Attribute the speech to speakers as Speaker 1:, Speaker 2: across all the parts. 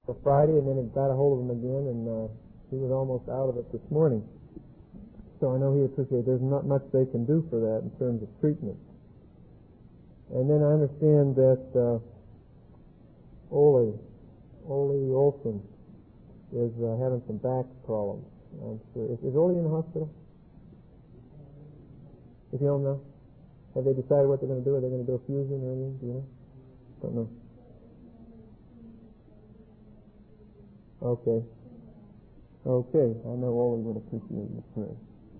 Speaker 1: for Friday, and then it got a hold of him again, and he was almost out of it this morning. So I know he appreciates there's not much they can do for that in terms of treatment. And then I understand that Ole Olson is having some back problems. I'm sure. Is Ole in the hospital? If you don't know? Have they decided what they're going to do? Are they going to do a fusion or anything? Do you know? Don't know. Okay. I know Ole would appreciate your prayer.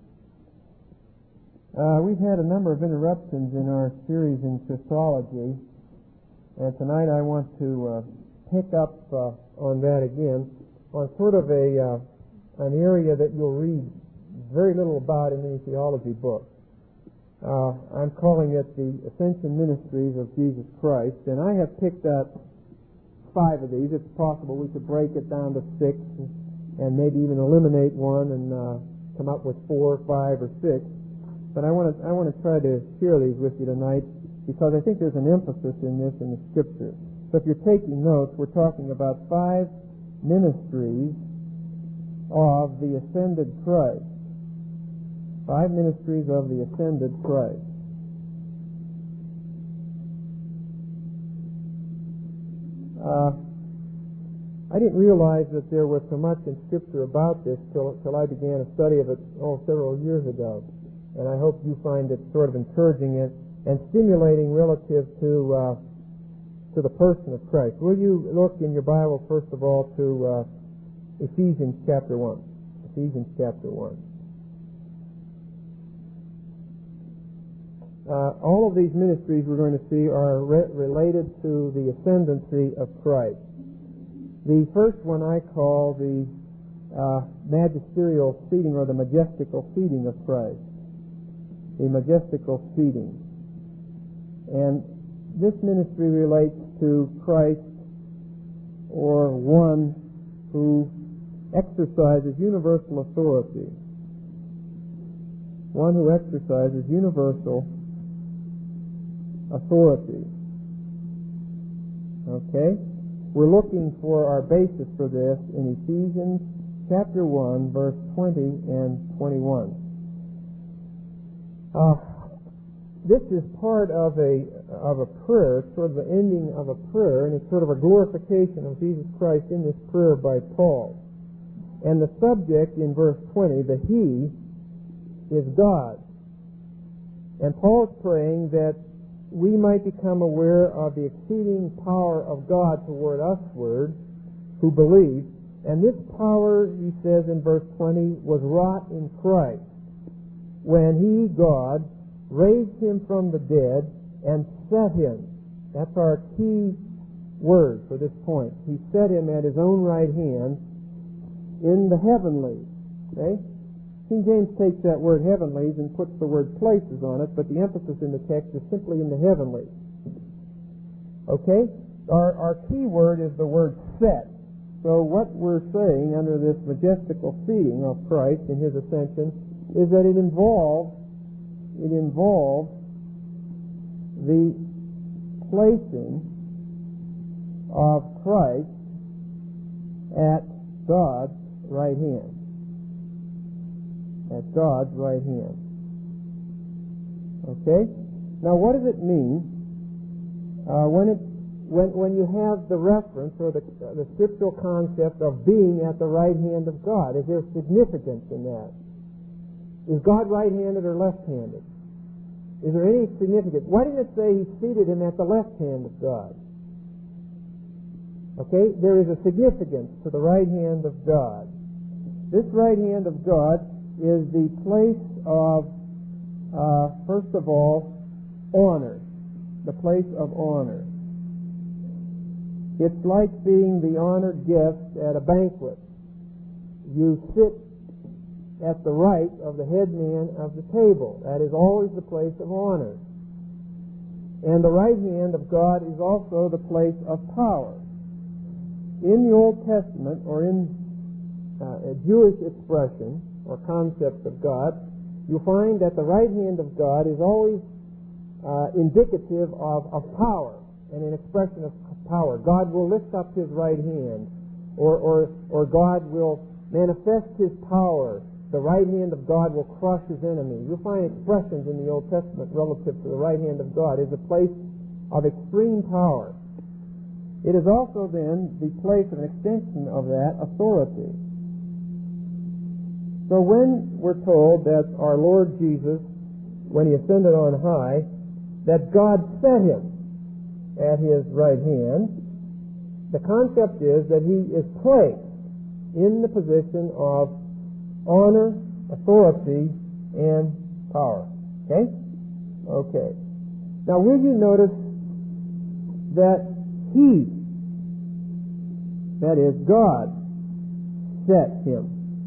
Speaker 1: We've had a number of interruptions in our series in Christology, and tonight I want to pick up on that again, on sort of an area that you'll read very little about in any theology book. I'm calling it the Ascension Ministries of Jesus Christ, and I have picked up 5 of these. It's possible we could break it down to 6 and maybe even eliminate one and come up with 4, 5, or 6. But I want to try to share these with you tonight because I think there's an emphasis in this in the Scripture. So if you're taking notes, we're talking about 5 ministries of the ascended Christ. 5 ministries of the ascended Christ. I didn't realize that there was so much in Scripture about this till I began a study of it several years ago. And I hope you find it sort of encouraging and stimulating relative to the person of Christ. Will you look in your Bible, first of all, to Ephesians chapter 1. Ephesians chapter 1. All of these ministries we're going to see are related to the ascendancy of Christ. The first one I call the magisterial seating or the majestical seating of Christ. The majestical seating. And this ministry relates to Christ, or one who exercises universal authority. One who exercises universal authority. Okay? We're looking for our basis for this in Ephesians chapter 1, verse 20 and 21. This is part of a prayer. It's sort of the ending of a prayer, and it's sort of a glorification of Jesus Christ in this prayer by Paul. And the subject in verse 20, the He, is God. And Paul's praying that we might become aware of the exceeding power of God toward usward, who believe. And this power, he says in verse 20, was wrought in Christ, when He, God, raised Him from the dead and set Him. That's our key word for this point. He set Him at His own right hand in the heavenlies. Okay? King James takes that word heavenlies and puts the word places on it, but the emphasis in the text is simply in the heavenlies. Okay? Our key word is the word set. So what we're saying under this majestical seating of Christ in His ascension is that it involves the placing of Christ at God's right hand. At God's right hand. Okay? Now what does it mean when you have the reference or the scriptural concept of being at the right hand of God? Is there significance in that? Is God right-handed or left-handed? Is there any significance? Why didn't it say He seated Him at the left hand of God? Okay, there is a significance to the right hand of God. This right hand of God is the place of, first of all, honor. The place of honor. It's like being the honored guest at a banquet. You sit at the right of the head man of the table. That is always the place of honor. And the right hand of God is also the place of power. In the Old Testament, or in a Jewish expression or concept of God, you'll find that the right hand of God is always indicative of power and an expression of power. God will lift up His right hand or God will manifest His power. The right hand of God will crush His enemy. You'll find expressions in the Old Testament relative to the right hand of God as a place of extreme power. It is also then the place of an extension of that authority. So when we're told that our Lord Jesus, when He ascended on high, that God set Him at His right hand, the concept is that He is placed in the position of honor, authority, and power. Okay? Okay. Now will you notice that He, that is God, set Him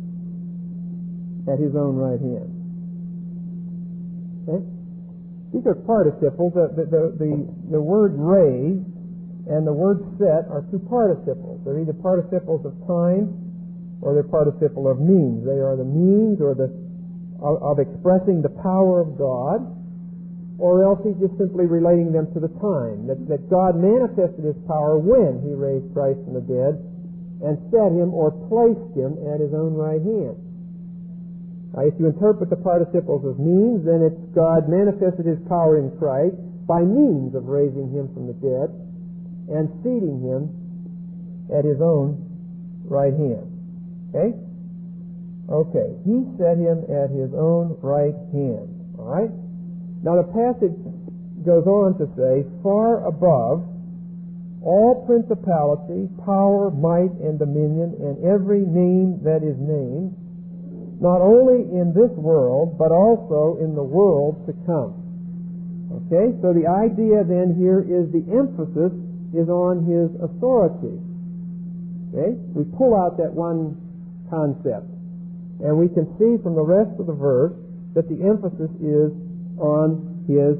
Speaker 1: at His own right hand. Okay? These are participles. The word raise and the word set are two participles. They're either participles of time or they're participle of means. They are the means of expressing the power of God, or else He's just simply relating them to the time. That God manifested His power when He raised Christ from the dead and set Him or placed Him at His own right hand. Now, if you interpret the participles as means, then it's God manifested His power in Christ by means of raising Him from the dead and seating Him at His own right hand. Okay? Okay. He set Him at His own right hand. All right? Now the passage goes on to say, far above all principality, power, might, and dominion, and every name that is named, not only in this world, but also in the world to come. Okay? So the idea then here is the emphasis is on His authority. Okay? We pull out that one concept, and we can see from the rest of the verse that the emphasis is on His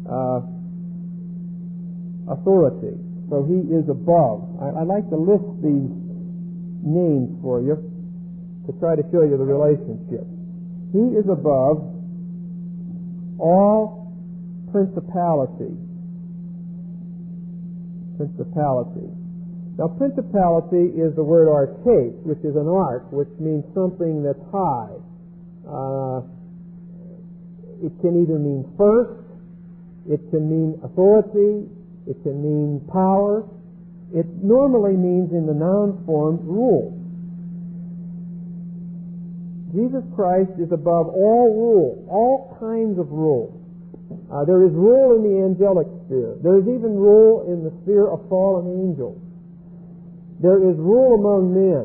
Speaker 1: authority. So He is above. I'd like to list these names for you to try to show you the relationship. He is above all principality. Principality. Now, principality is the word arche, which is an arch, which means something that's high. It can either mean first, it can mean authority, it can mean power. It normally means in the noun form rule. Jesus Christ is above all rule, all kinds of rule. There is rule in the angelic sphere. There is even rule in the sphere of fallen angels. There is rule among men.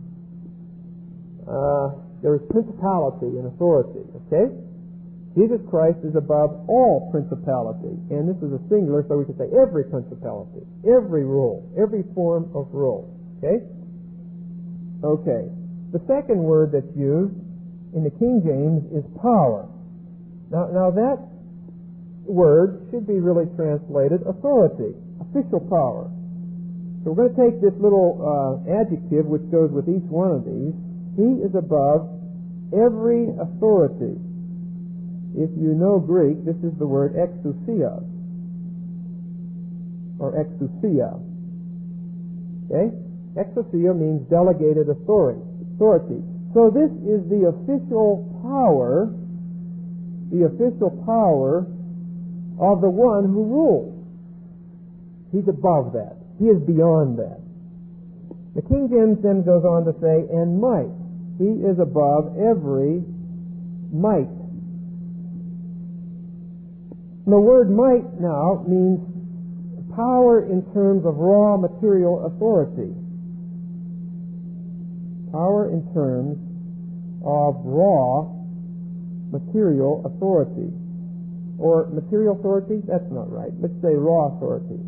Speaker 1: There is principality and authority. Okay? Jesus Christ is above all principality. And this is a singular, so we can say every principality, every rule, every form of rule. Okay? Okay. The second word that's used in the King James is power. Now that word should be really translated authority, official power. So we're going to take this little adjective which goes with each one of these. He is above every authority. If you know Greek, this is the word exousia, or exousia. Okay? Exousia means delegated authority. So this is the official power of the one who rules. He's above that. He is beyond that. The King James then goes on to say, and might. He is above every might. The word might now means power in terms of raw material authority. Power in terms of raw material authority. Or material authority? That's not right. Let's say raw authority.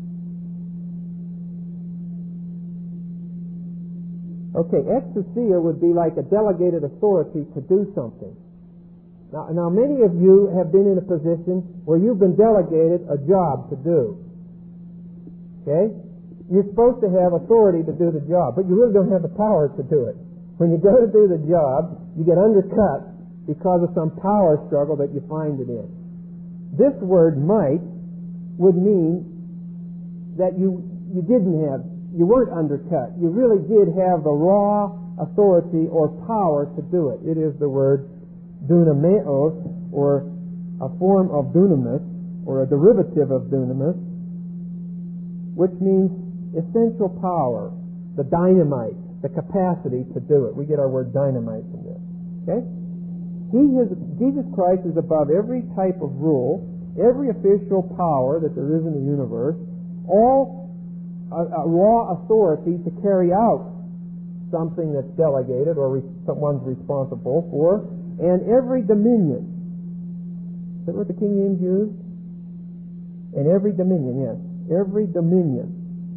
Speaker 1: Okay, exousia would be like a delegated authority to do something. Now, many of you have been in a position where you've been delegated a job to do. Okay? You're supposed to have authority to do the job, but you really don't have the power to do it. When you go to do the job, you get undercut because of some power struggle that you find it in. This word might would mean that you didn't have you weren't undercut. You really did have the raw authority or power to do it. It is the word dunameos, or a form of dunamis, or a derivative of dunamis, which means essential power, the dynamite, the capacity to do it. We get our word dynamite from this. Okay? Jesus Christ is above every type of rule, every official power that there is in the universe, all raw authority to carry out something that's delegated or someone's responsible for, and every dominion. Is that what the King James used? And every dominion, yes. Every dominion.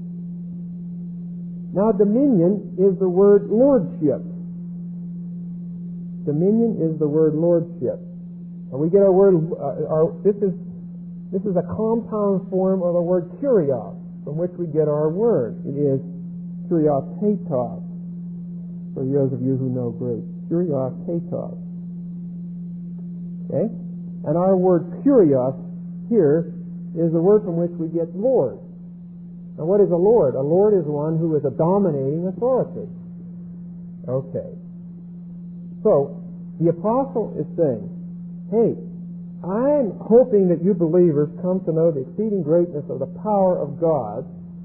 Speaker 1: Now, dominion is the word lordship. Dominion is the word lordship. And we get our word, this is a compound form of the word kurios, from which we get our word. It is kuriotetos, for those of you who know Greek. Kuriotetos. Okay? And our word kurios here is the word from which we get Lord. Now, what is a Lord? A Lord is one who is a dominating authority. Okay. So, the apostle is saying, hey, I'm hoping that you believers come to know the exceeding greatness of the power of God.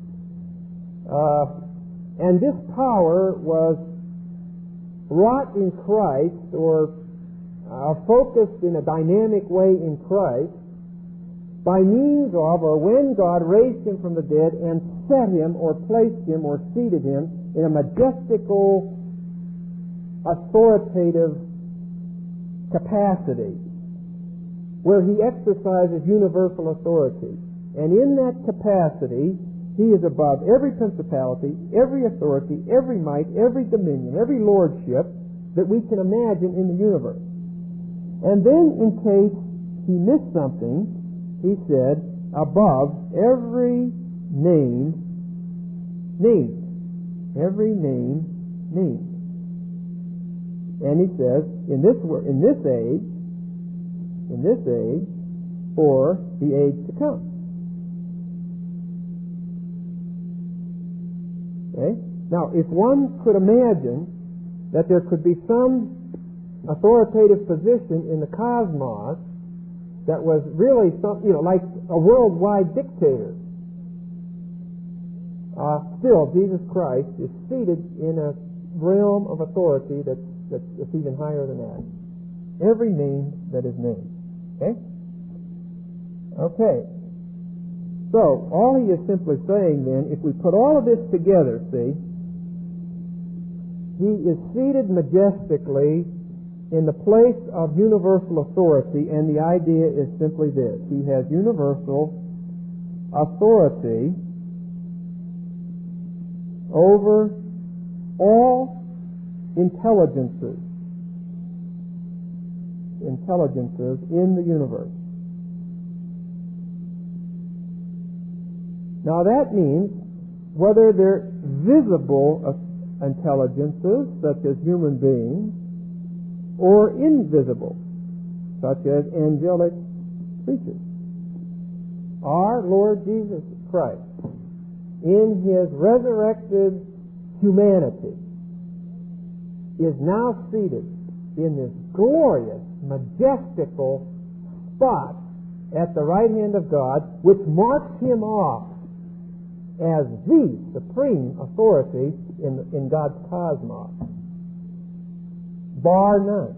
Speaker 1: And this power was wrought in Christ, or focused in a dynamic way in Christ, by means of, or when God raised him from the dead and set him, or placed him, or seated him in a majestical, authoritative capacity, where he exercises universal authority. And in that capacity, he is above every principality, every authority, every might, every dominion, every lordship that we can imagine in the universe. And then, in case he missed something, he said, above every name named. Every name named. And he says, in this age, for the age to come. Okay? Now, if one could imagine that there could be some authoritative position in the cosmos that was really like a worldwide dictator, still Jesus Christ is seated in a realm of authority that's even higher than that. Every name that is named. Okay? Okay. So, all he is simply saying then, if we put all of this together, see, he is seated majestically in the place of universal authority, and the idea is simply this. He has universal authority over all intelligences in the universe. Now that means whether they're visible intelligences, such as human beings, or invisible, such as angelic creatures. Our Lord Jesus Christ, in his resurrected humanity, is now seated in this glorious, majestical spot at the right hand of God, which marks him off as the supreme authority in God's cosmos, bar none.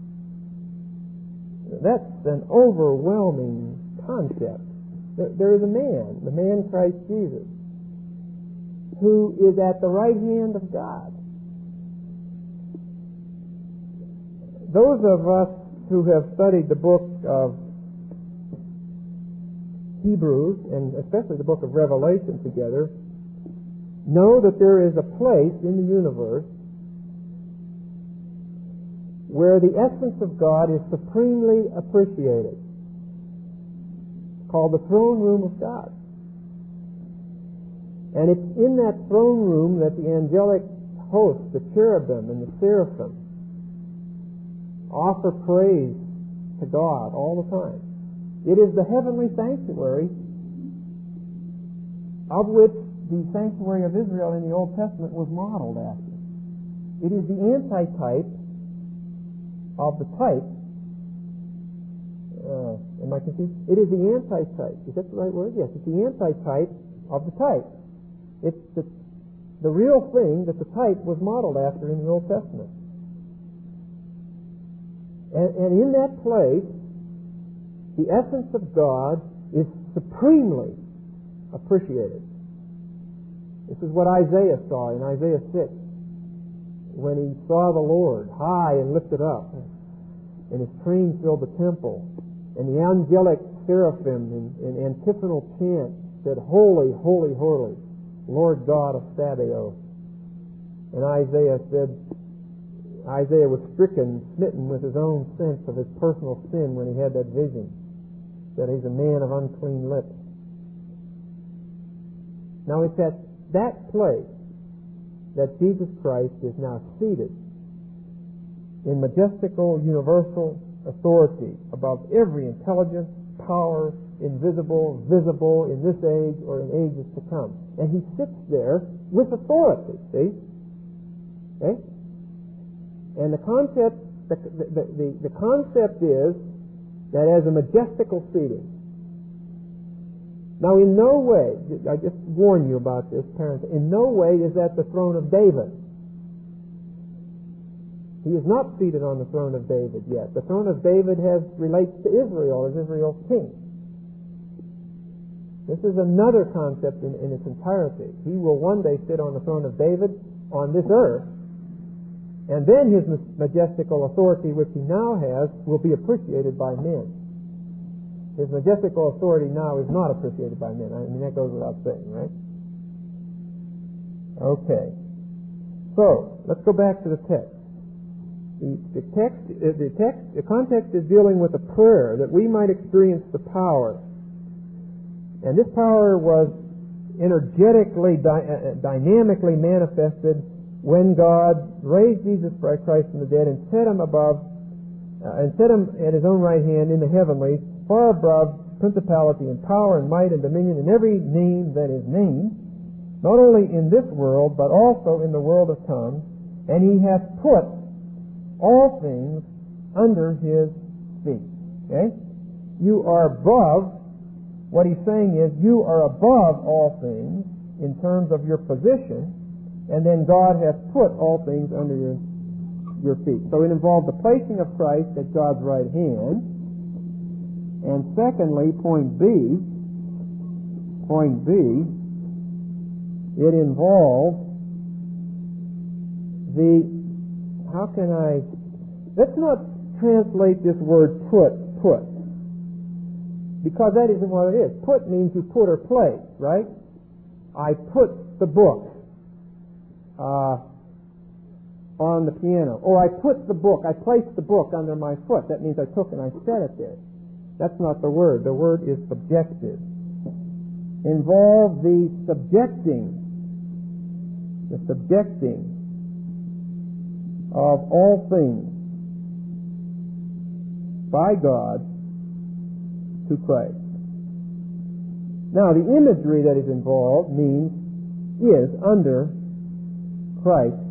Speaker 1: That's an overwhelming concept. There is a man, the man Christ Jesus, who is at the right hand of God. Those of us who have studied the book of Hebrews, and especially the book of Revelation together, know that there is a place in the universe where the essence of God is supremely appreciated. It's called the throne room of God. And it's in that throne room that the angelic hosts, the cherubim and the seraphim, offer praise to God all the time. It is the heavenly sanctuary of which the sanctuary of Israel in the Old Testament was modeled after. It is the antitype of the type. Am I confused? It is the antitype. Is that the right word? Yes, it's the antitype of the type. It's the real thing that the type was modeled after in the Old Testament. And in that place, the essence of God is supremely appreciated. This is what Isaiah saw in Isaiah 6, when he saw the Lord high and lifted up, and his train filled the temple, and the angelic seraphim in antiphonal chant said, "Holy, holy, holy, Lord God of Sabaoth." And Isaiah was stricken, smitten with his own sense of his personal sin when he had that vision, that he's a man of unclean lips. Now it's at that place that Jesus Christ is now seated in majestical, universal authority above every intelligence, power, invisible, visible, in this age or in ages to come. And he sits there with authority, see? Okay? And the concept is that as a majestical seating. Now, in no way, I just warn you about this, parents, in no way is that the throne of David. He is not seated on the throne of David yet. The throne of David relates to Israel as Israel's king. This is another concept in its entirety. He will one day sit on the throne of David on this earth, and then his majestical authority, which he now has, will be appreciated by men. His majestical authority now is not appreciated by men. I mean, that goes without saying, right? Okay. So, let's go back to the text. The context is dealing with a prayer that we might experience the power. And this power was energetically, dynamically manifested when God raised Jesus Christ from the dead and set him above, and set him at his own right hand in the heavenlies, far above principality and power and might and dominion and every name that is named, not only in this world, but also in the world to come. And he hath put all things under his feet. Okay? You are above, what he's saying is, you are above all things in terms of your position, and then God hath put all things under your feet. So it involved the placing of Christ at God's right hand. And secondly, point B, it involves let's not translate this word put, because that isn't what it is. Put means you put or place, right? I put the book on the piano, or I put the book, I placed the book under my foot. That means I took and I set it there. That's not the word. The word is subjective. Involve the subjecting of all things by God to Christ. Now, the imagery that is involved is under Christ's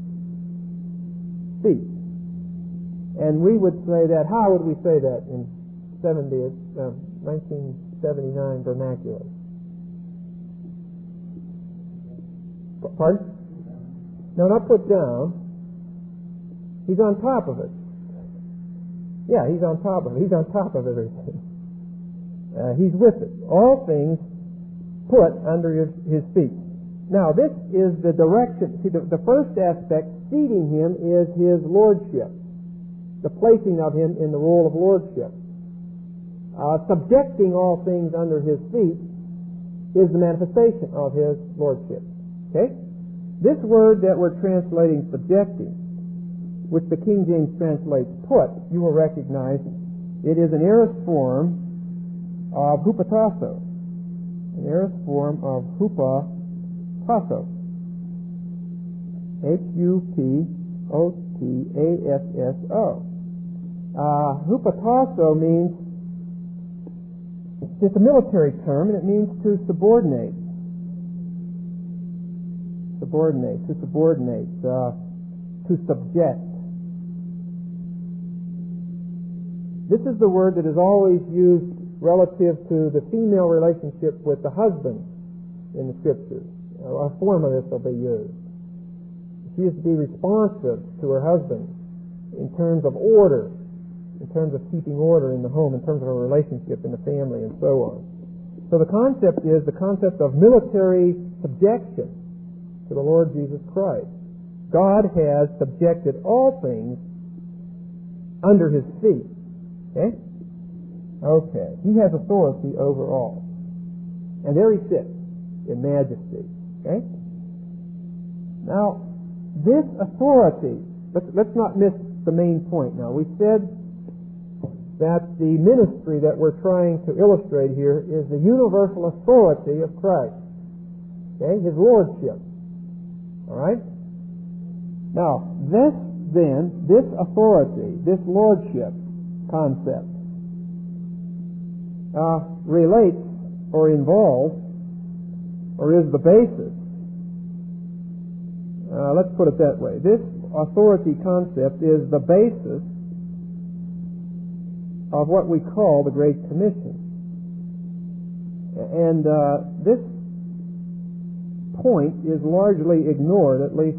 Speaker 1: feet. And we would say that, how would we say that in 1979 vernacular? Pardon? No, not put down. He's on top of it. Yeah, he's on top of it. He's on top of everything. He's with it. All things put under his feet. Now, this is the direction. See, the first aspect, seating him, is his lordship. The placing of him in the role of lordship. Subjecting all things under his feet is the manifestation of his lordship. Okay? This word that we're translating subjecting, which the King James translates put, you will recognize it is an aorist form of hupatasso. An aorist form of hupatasso. Hupatasso. Hupatasso means, it's a military term, and it means to subordinate. subordinate, to subject. This is the word that is always used relative to the female relationship with the husband in the Scriptures. A form of this will be used. She is to be responsive to her husband in terms of order, in terms of keeping order in the home, in terms of a relationship in the family, and so on. So the concept is the concept of military subjection to the Lord Jesus Christ. God has subjected all things under His feet. Okay? Okay. He has authority over all. And there He sits in majesty. Okay? Now, this authority, let's not miss the main point now. We said that the ministry that we're trying to illustrate here is the universal authority of Christ. Okay? His lordship. All right? Now, this authority, this lordship concept, relates or involves or is the basis. Let's put it that way. This authority concept is the basis of what we call the Great Commission. And this point is largely ignored, at least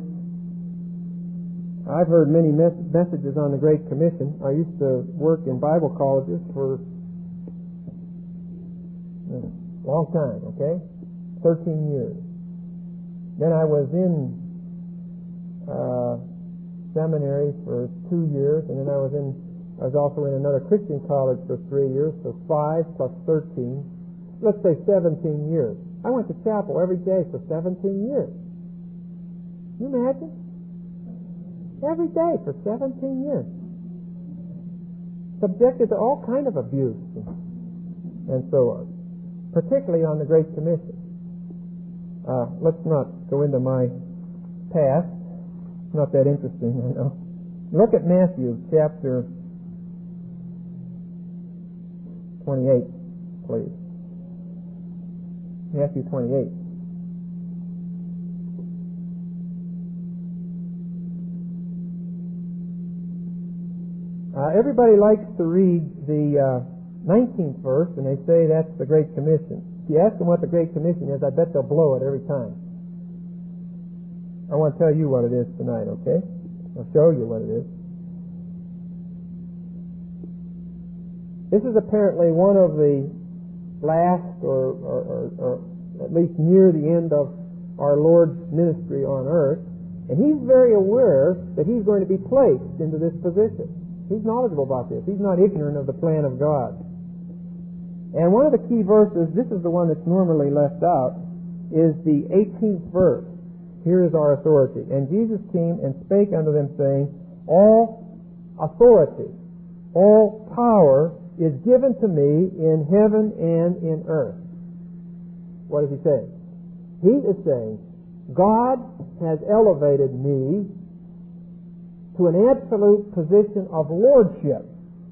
Speaker 1: I've heard many messages on the Great Commission. I used to work in Bible colleges for a long time, 13 years. Then I was in seminary for 2 years, and then I was also in another Christian college for 3 years, so 5 plus 13, let's say 17 years. I went to chapel every day for 17 years. Can you imagine? Every day for 17 years. Subjected to all kind of abuse and so on, particularly on the Great Commission. Let's not go into my past. It's not that interesting, I know. Look at Matthew chapter 28, please. Matthew 28. Everybody likes to read the 19th verse, and they say that's the Great Commission. If you ask them what the Great Commission is, I bet they'll blow it every time. I want to tell you what it is tonight, okay? I'll show you what it is. This is apparently one of the last, or at least near the end of our Lord's ministry on earth, and He's very aware that He's going to be placed into this position. He's knowledgeable about this. He's not ignorant of the plan of God. And one of the key verses, this is the one that's normally left out, is the 18th verse. Here is our authority. And Jesus came and spake unto them, saying, all authority, all power is given to me in heaven and in earth. What is He saying? He is saying, God has elevated me to an absolute position of lordship.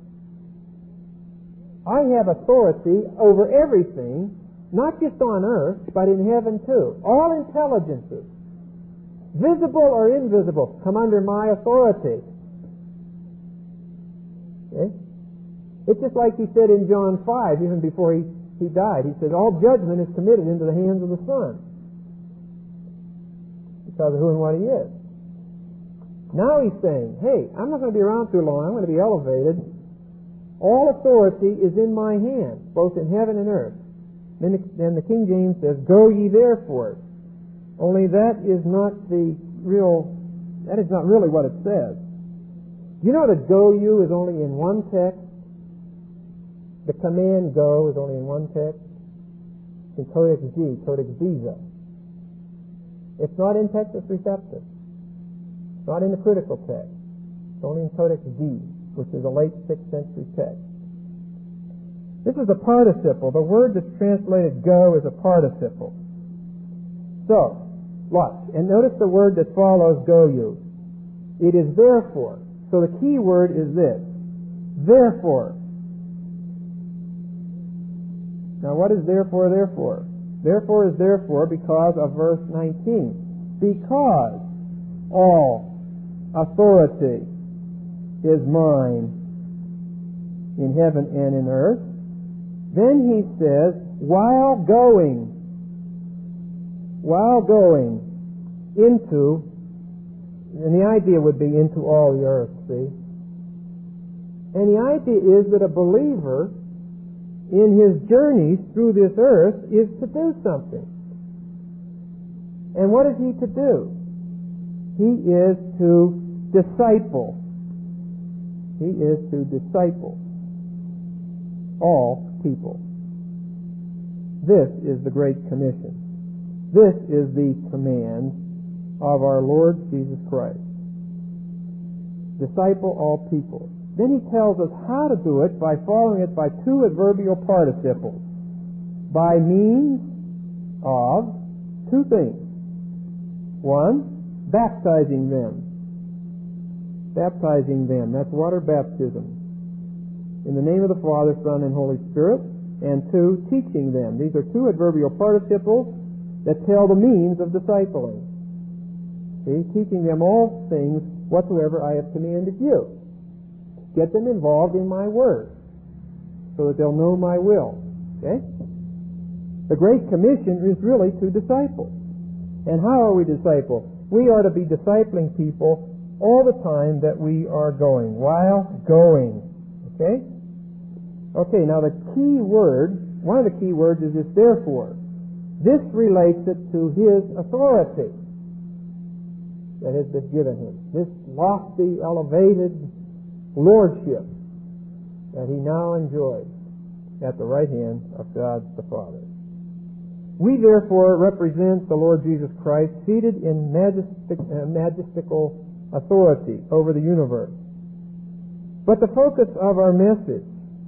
Speaker 1: I have authority over everything, not just on earth, but in heaven too. All intelligences, visible or invisible, come under my authority. Okay? It's just like He said in John 5, even before He died. He said, all judgment is committed into the hands of the Son, because of who and what He is. Now He's saying, hey, I'm not going to be around too long. I'm going to be elevated. All authority is in my hand, both in heaven and earth. Then the King James says, go ye therefore. Only that is not really what it says. Do you know that go you is only in one text? The command go is only in one text. It's in Codex Z, Codex Ziza. It's not in Textus Receptus. It's not in the critical text. It's only in Codex Z, which is a late 6th century text. This is a participle. The word that's translated go is a participle. So, watch. And notice the word that follows go you. It is therefore. So the key word is this. Therefore. Now what is therefore? Therefore is therefore because of verse 19. because all authority is mine in heaven and in earth, then he says, while going into, and the idea would be into all the earth, see? And the idea is that a believer in his journeys through this earth is to do something. And what is he to do? He is to disciple. He is to disciple all people. This is the Great Commission. This is the command of our Lord Jesus Christ. Disciple all people. Then he tells us how to do it by following it by two adverbial participles. By means of two things. One, baptizing them. Baptizing them. That's water baptism. In the name of the Father, Son, and Holy Spirit. And two, teaching them. These are two adverbial participles that tell the means of discipling. See, teaching them all things whatsoever I have commanded you. Get them involved in my word so that they'll know my will. Okay? The Great Commission is really to disciple. And how are we disciple? We are to be discipling people all the time that we are going, while going. Okay? Okay, now the key word, one of the key words is this therefore. This relates it to his authority that has been given him. This lofty, elevated lordship that he now enjoys at the right hand of God the Father. We therefore represent the Lord Jesus Christ seated in majestical authority over the universe. But the focus of our message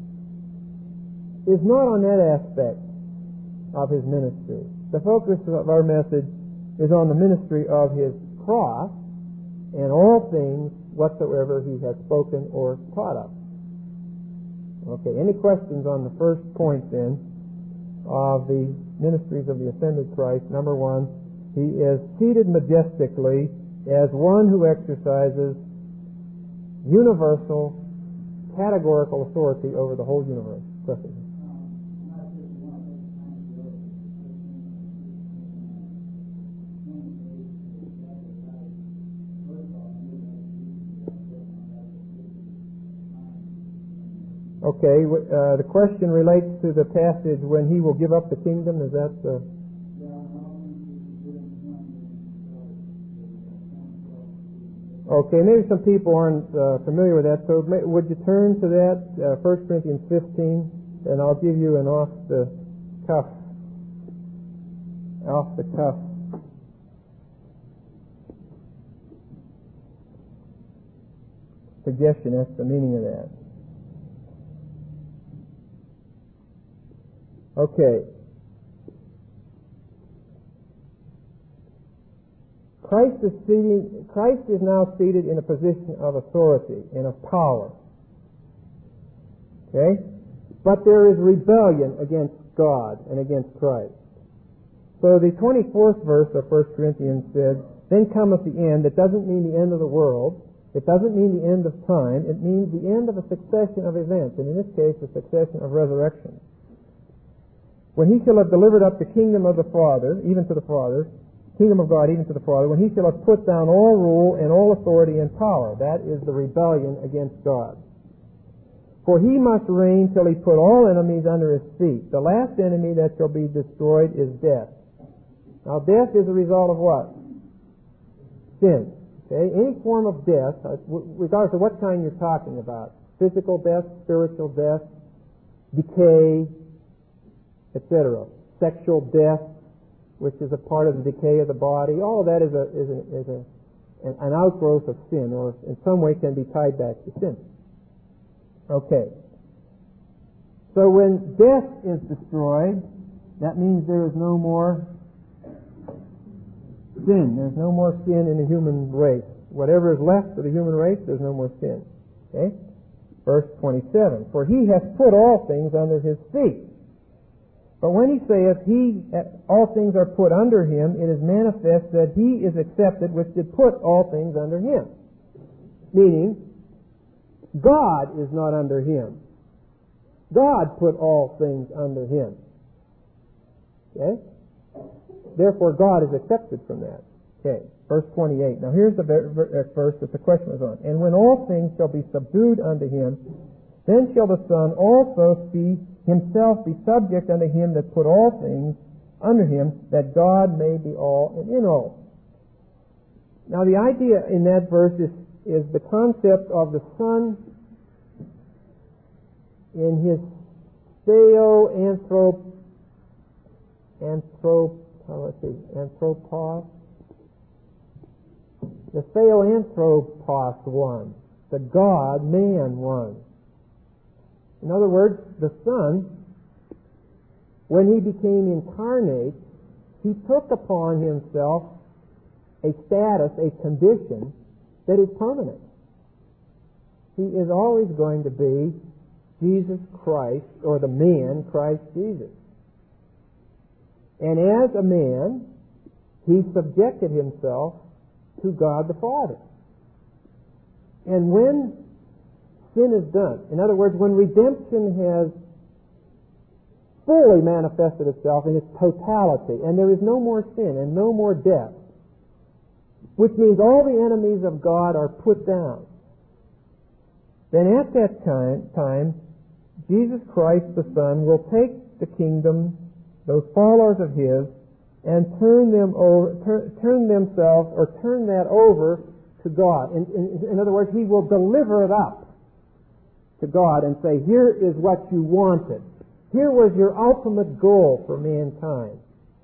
Speaker 1: is not on that aspect of his ministry. The focus of our message is on the ministry of his cross and all things whatsoever he has spoken or taught us. Okay, any questions on the first point then of the ministries of the ascended Christ? Number one, he is seated majestically as one who exercises universal, categorical authority over the whole universe. Question. Okay, the question relates to the passage when he will give up the kingdom. Is that the... Okay, maybe some people aren't familiar with that, so would you turn to that, 1 Corinthians 15, and I'll give you an off-the-cuff suggestion. That's the meaning of that. Okay. Christ is now seated in a position of authority and of power. Okay? But there is rebellion against God and against Christ. So the 24th verse of 1 Corinthians said, then cometh the end. It doesn't mean the end of the world. It doesn't mean the end of time. It means the end of a succession of events, and in this case, a succession of resurrections. When he shall have delivered up the kingdom of the Father, even to the Father, kingdom of God even to the Father, when he shall have put down all rule and all authority and power. That is the rebellion against God. For he must reign till he put all enemies under his feet. The last enemy that shall be destroyed is death. Now death is a result of what? Sin. Okay? Any form of death, regardless of what kind you're talking about, physical death, spiritual death, decay, etc. Sexual death, which is a part of the decay of the body, all of that is an outgrowth of sin, or in some way can be tied back to sin. Okay. So when death is destroyed, that means there is no more sin. There's no more sin in the human race. Whatever is left of the human race, there's no more sin. Okay? Verse 27. For he hath put all things under his feet. But when he saith, all things are put under him, it is manifest that he is accepted which did put all things under him. Meaning, God is not under him. God put all things under him. Okay? Therefore, God is accepted from that. Okay, verse 28. Now here's the verse that the question was on. And when all things shall be subdued unto him, then shall the Son also himself be subject unto him that put all things under him, that God may be all and in all. Now the idea in that verse is the concept of the Son in his anthropos, the theoanthropos one, the God-man one. In other words, the Son, when he became incarnate, he took upon himself a status, a condition that is permanent. He is always going to be Jesus Christ, or the man Christ Jesus. And as a man, he subjected himself to God the Father. And when sin is done, in other words, when redemption has fully manifested itself in its totality, and there is no more sin and no more death, which means all the enemies of God are put down, then at that time, Jesus Christ the Son will take the kingdom, those followers of his, and turn that over to God. In other words, he will deliver it up to God and say, here is what you wanted. Here was your ultimate goal for mankind.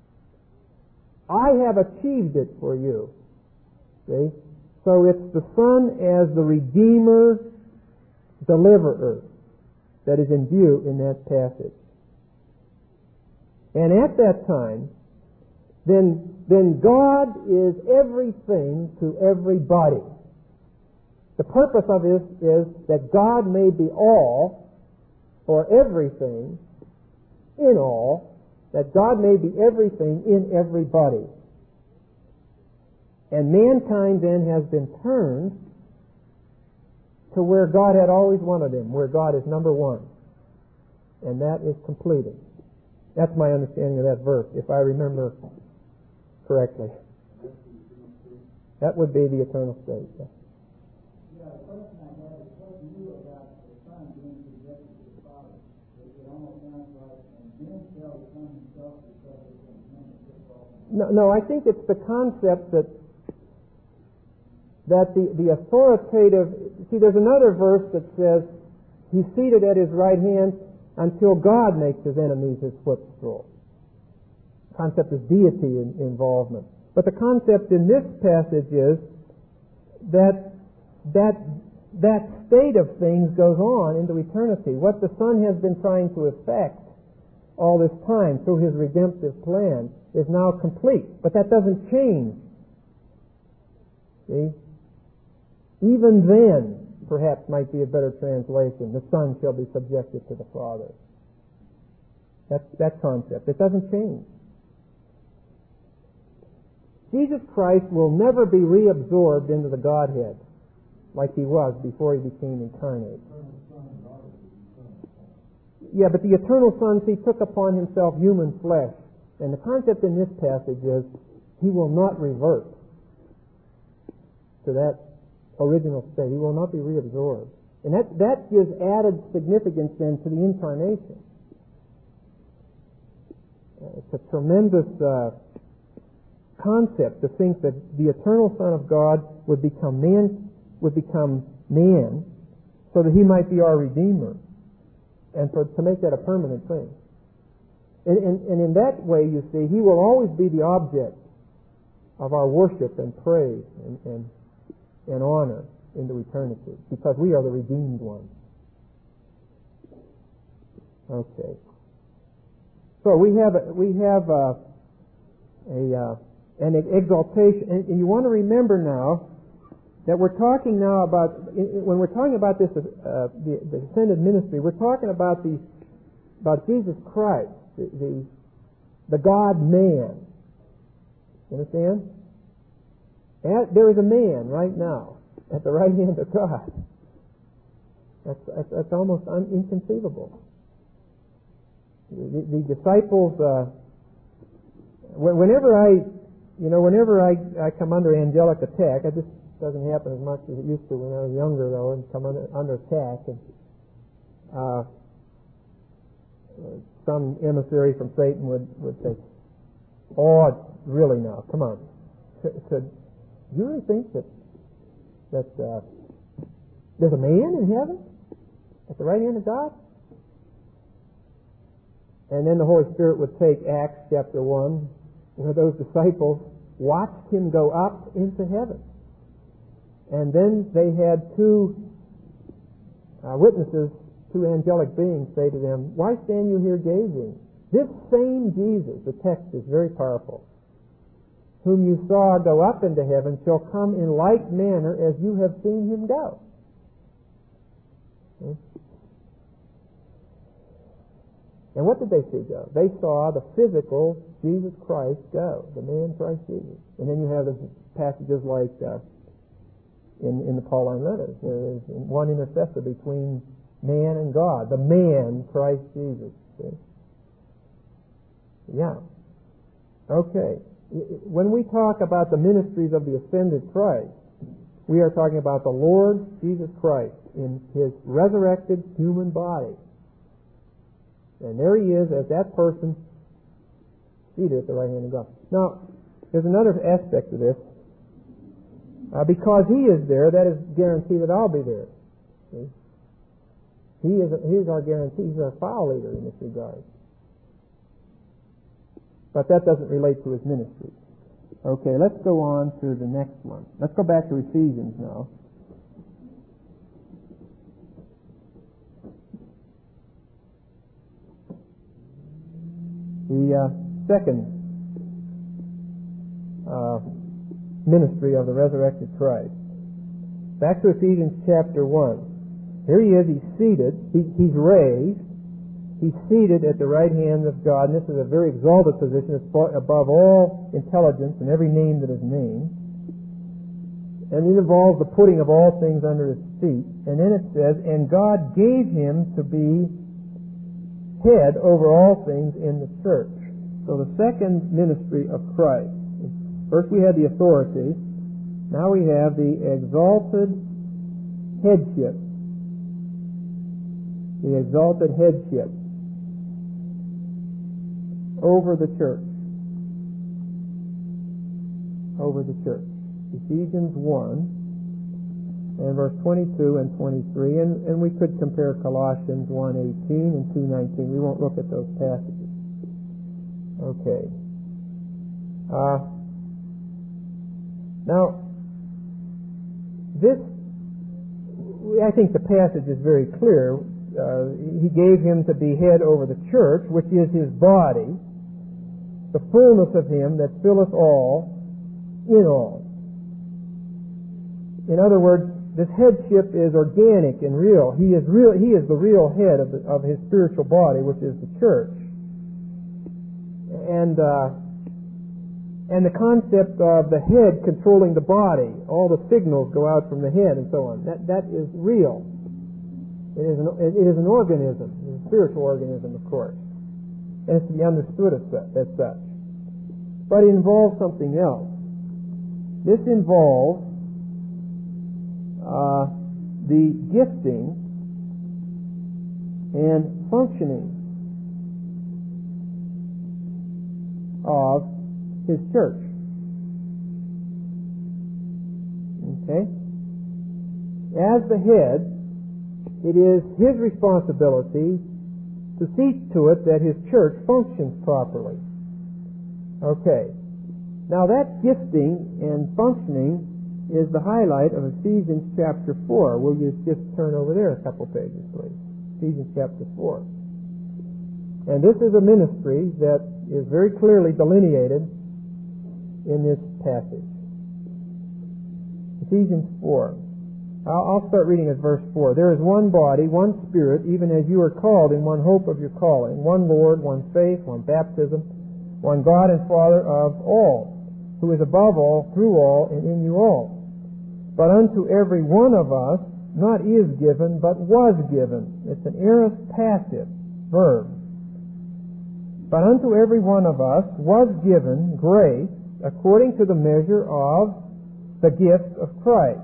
Speaker 1: I have achieved it for you. See? So it's the Son as the Redeemer, Deliverer that is in view in that passage. And at that time, then God is everything to everybody. The purpose of this is that God may be all, or everything, in all, that God may be everything in everybody. And mankind then has been turned to where God had always wanted him, where God is number one. And that is completed. That's my understanding of that verse, if I remember correctly. That would be the eternal state. Yeah.
Speaker 2: The question I had is what you knew about the Son being subjected to the Father. It almost sounds like, and then shall the Son himself be subject to him and take all.
Speaker 1: No, I think it's the concept that the authoritative... See, there's another verse that says, he's seated at his right hand until God makes his enemies his footstool. The concept is deity involvement. But the concept in this passage is that state of things goes on into eternity. What the Son has been trying to effect all this time through his redemptive plan is now complete. But that doesn't change. See? Even then, perhaps might be a better translation, the Son shall be subjected to the Father. That's that concept. It doesn't change. Jesus Christ will never be reabsorbed into the Godhead like he was before he became incarnate. Yeah, but the eternal Son, he took upon himself human flesh. And the concept in this passage is he will not revert to that original state. He will not be reabsorbed. And that gives added significance then to the incarnation. It's a tremendous concept to think that the eternal Son of God would become man, so that he might be our Redeemer, and to make that a permanent thing. And in that way, you see, he will always be the object of our worship and praise and honor into eternity, because we are the redeemed ones. Okay. So we have an exaltation, and you want to remember now that we're talking now about, when we're talking about this the ascended ministry, we're talking about Jesus Christ. the God-man. You understand? There is a man right now at the right hand of God. That's almost inconceivable. The disciples, whenever I come under angelic attack, it just doesn't happen as much as it used to when I was younger, though, and come under attack. And some emissary from Satan would say, "Oh, really now? Come on. Could you really think that there's a man in heaven at the right hand of God?" And then the Holy Spirit would take Acts chapter 1, where those disciples watched him go up into heaven. And then they had two witnesses, two angelic beings, say to them, "Why stand you here gazing? This same Jesus," the text is very powerful, "whom you saw go up into heaven shall come in like manner as you have seen him go." Okay. And what did they see go? They saw the physical Jesus Christ go, the man Christ Jesus. And then you have the passages like in the Pauline letters. There is one intercessor between man and God, the man Christ Jesus. See? Yeah. Okay. When we talk about the ministries of the ascended Christ, we are talking about the Lord Jesus Christ in his resurrected human body. And there he is as that person seated at the right hand of God. Now, there's another aspect of this. Because he is there, that is guarantee that I'll be there. See? He is our guarantee. He's our file leader in this regard. But that doesn't relate to his ministry. Okay, let's go on to the next one. Let's go back to Ephesians now. The second ministry of the resurrected Christ. Back to Ephesians chapter 1. Here he is, he's seated, he's raised, he's seated at the right hand of God, and this is a very exalted position. It's above all intelligence and every name that is named. And it involves the putting of all things under his feet. And then it says, "And God gave him to be head over all things in the church." So the second ministry of Christ. First we had the authority. Now we have the exalted headship. The exalted headship over the church. Over the church. Ephesians 1 and verse 22 and 23. And we could compare Colossians 1:18 and 2:19. We won't look at those passages. Okay. Now, this, I think the passage is very clear. He gave him to be head over the church, which is his body, the fullness of him that filleth all in all. In other words, this headship is organic and real. He is the real head of his spiritual body, which is the church. And the concept of the head controlling the body, all the signals go out from the head and so on. That is real. It is an organism, a spiritual organism, of course, and it's to be understood as such. But it involves something else. This involves the gifting and functioning of his church. Okay? As the head, it is his responsibility to see to it that his church functions properly. Okay. Now that gifting and functioning is the highlight of Ephesians chapter 4. Will you just turn over there a couple pages, please? Ephesians chapter 4. And this is a ministry that is very clearly delineated in this passage. Ephesians 4. I'll start reading at verse 4. There is one body, one Spirit, even as you are called in one hope of your calling, one Lord, one faith, one baptism, one God and Father of all, who is above all, through all, and in you all. But unto every one of us not is given, but was given. It's an aorist passive verb. But unto every one of us was given grace according to the measure of the gift of Christ.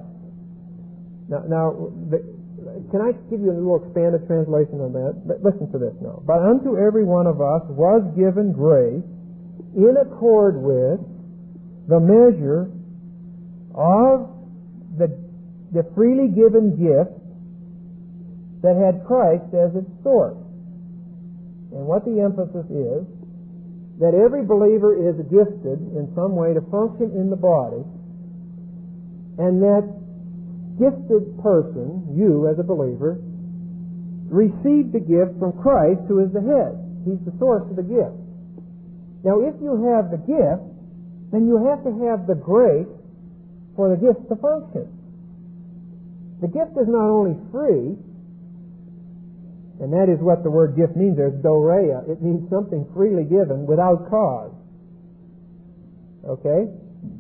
Speaker 1: Can I give you a little expanded translation on that? Listen to this now. But unto every one of us was given grace in accord with the measure of the freely given gift that had Christ as its source. And what the emphasis is, that every believer is gifted in some way to function in the body, and that gifted person, you as a believer, received the gift from Christ, who is the head. He's the source of the gift. Now, if you have the gift, then you have to have the grace for the gift to function. The gift is not only free, and that is what the word gift means. There's dorea. It means something freely given without cause. Okay?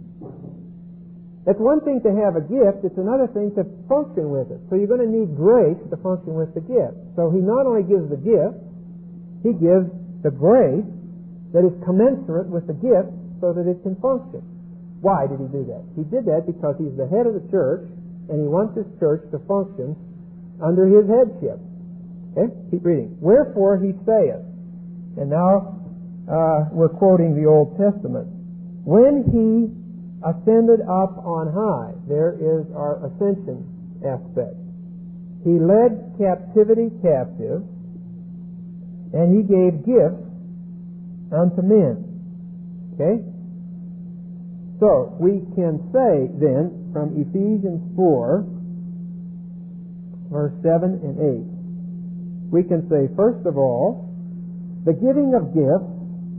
Speaker 1: It's one thing to have a gift, it's another thing to function with it. So you're going to need grace to function with the gift. So he not only gives the gift, he gives the grace that is commensurate with the gift so that it can function. Why did he do that? He did that because he's the head of the church, and he wants his church to function under his headship. Okay? Keep reading. Wherefore he saith, and now we're quoting the Old Testament, when he ascended up on high. There is our ascension aspect. He led captivity captive, and he gave gifts unto men. Okay? So, we can say then, from Ephesians 4, verse 7 and 8, we can say, first of all, the giving of gifts,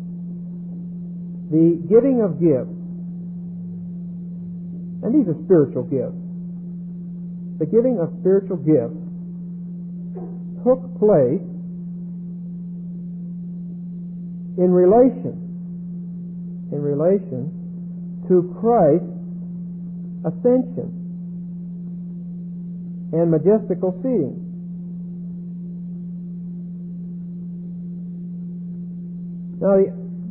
Speaker 1: and these are spiritual gifts. The giving of spiritual gifts took place in relation to Christ's ascension and majestical seating. Now,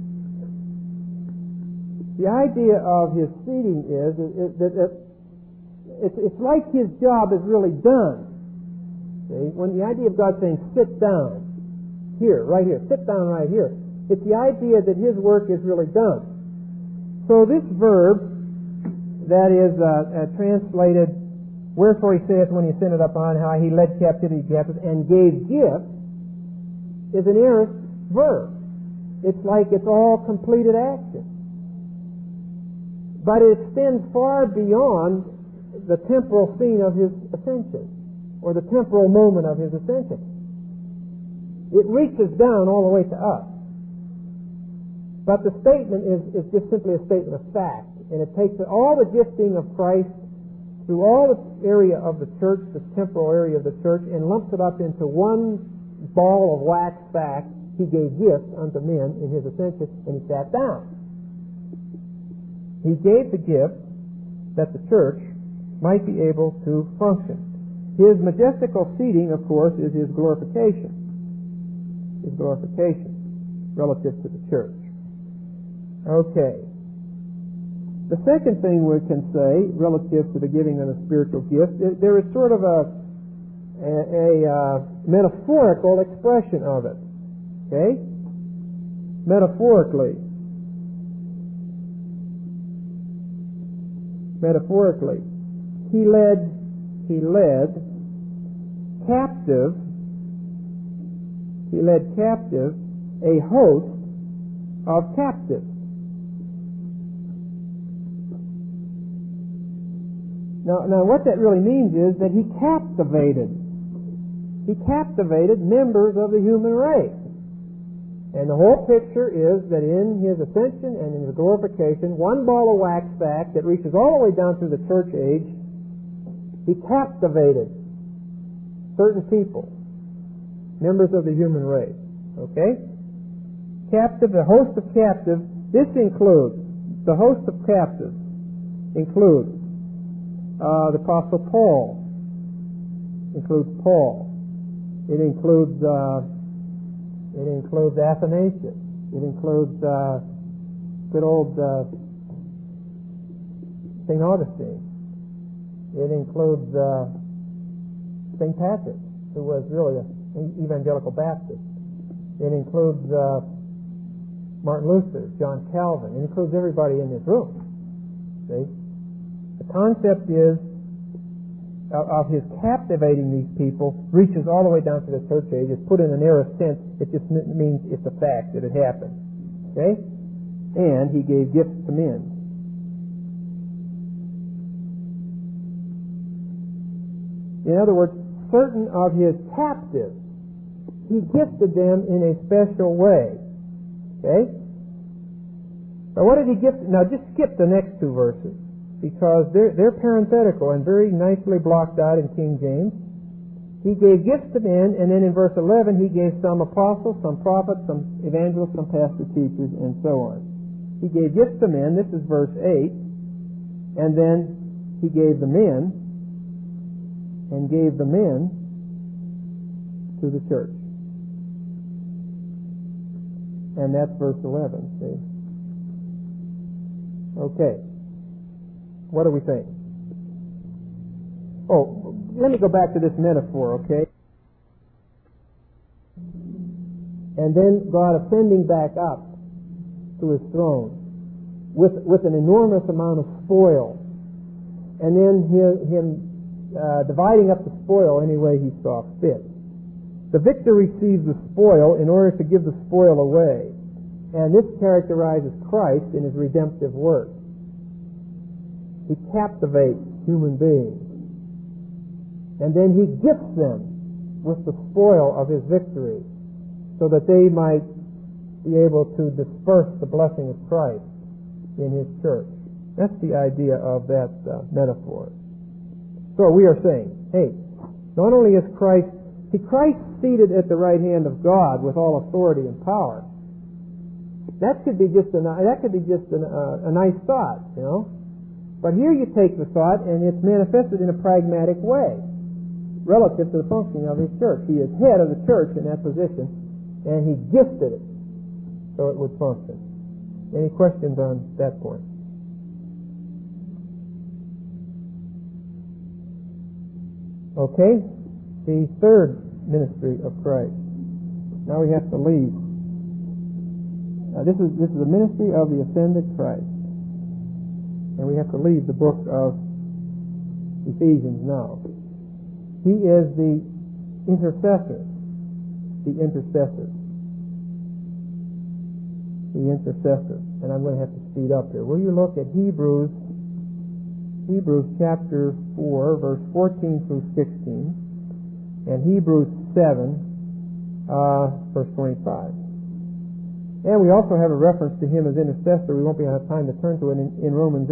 Speaker 1: the idea of his seating is that it's like his job is really done. See? When the idea of God saying, sit down, here, right here, sit down right here, it's the idea that his work is really done. So this verb that is translated, wherefore he saith when he ascended up on high, he led captivity captive and gave gifts, is an aorist verb. It's like it's all completed action. But it extends far beyond the temporal scene of his ascension, or the temporal moment of his ascension. It reaches down all the way to us. But the statement is just simply a statement of fact, and it takes all the gifting of Christ through all the area of the church, the temporal area of the church, and lumps it up into one ball of wax fact. He gave gifts unto men in his ascension, and he sat down. He gave the gift that the church might be able to function. His majestical seating, of course, is his glorification. His glorification relative to the church. Okay. The second thing we can say relative to the giving of the spiritual gift, there is sort of a metaphorical expression of it. Okay? Metaphorically, he led captive a host of captives. Now what that really means is that he captivated members of the human race. And the whole picture is that in his ascension and in his glorification, one ball of wax fact that reaches all the way down through the church age He captivated certain people, members of the human race. Okay? Captive, the host of captives. This includes, the host of captives includes the Apostle Paul. Includes Paul. It includes Athanasius. It includes good old St. Augustine. It includes St. Patrick, who was really an evangelical Baptist. It includes Martin Luther, John Calvin. It includes everybody in this room. See? The concept is of his captivating these people reaches all the way down to the church age. It's put in an aorist sense. It just means it's a fact that it happened. Okay? And he gave gifts to men. In other words, certain of his captives, he gifted them in a special way. Okay? Now what did he gift? Now just skip the next two verses, because they're parenthetical and very nicely blocked out in King James. He gave gifts to men, and then in verse 11 he gave some apostles, some prophets, some evangelists, some pastor teachers, and so on. He gave gifts to men, this is verse 8, and then he gave the men, and gave the men to the church. And that's verse 11, see? Okay. What do we think? Oh, let me go back to this metaphor, okay? And then God ascending back up to his throne with an enormous amount of spoil, and then him dividing up the spoil any way he saw fit. The victor receives the spoil in order to give the spoil away, and this characterizes Christ in his redemptive work. He captivates human beings, and then he gifts them with the spoil of his victory so that they might be able to disperse the blessing of Christ in his church. That's the idea of that metaphor. So we are saying, hey, not only is Christ seated at the right hand of God with all authority and power. That could be just a nice thought, you know. But here you take the thought and it's manifested in a pragmatic way relative to the functioning of his church. He is head of the church in that position, and he gifted it so it would function. Any questions on that point? Okay, the third ministry of Christ. Now we have to leave. This is the ministry of the ascended Christ. And we have to leave the book of Ephesians now. He is the intercessor. The intercessor. The intercessor. And I'm going to have to speed up here. Will you look at Hebrews chapter 4, verse 14 through 16, and Hebrews 7, verse 25. And we also have a reference to him as intercessor. We won't be able to have time to turn to it in Romans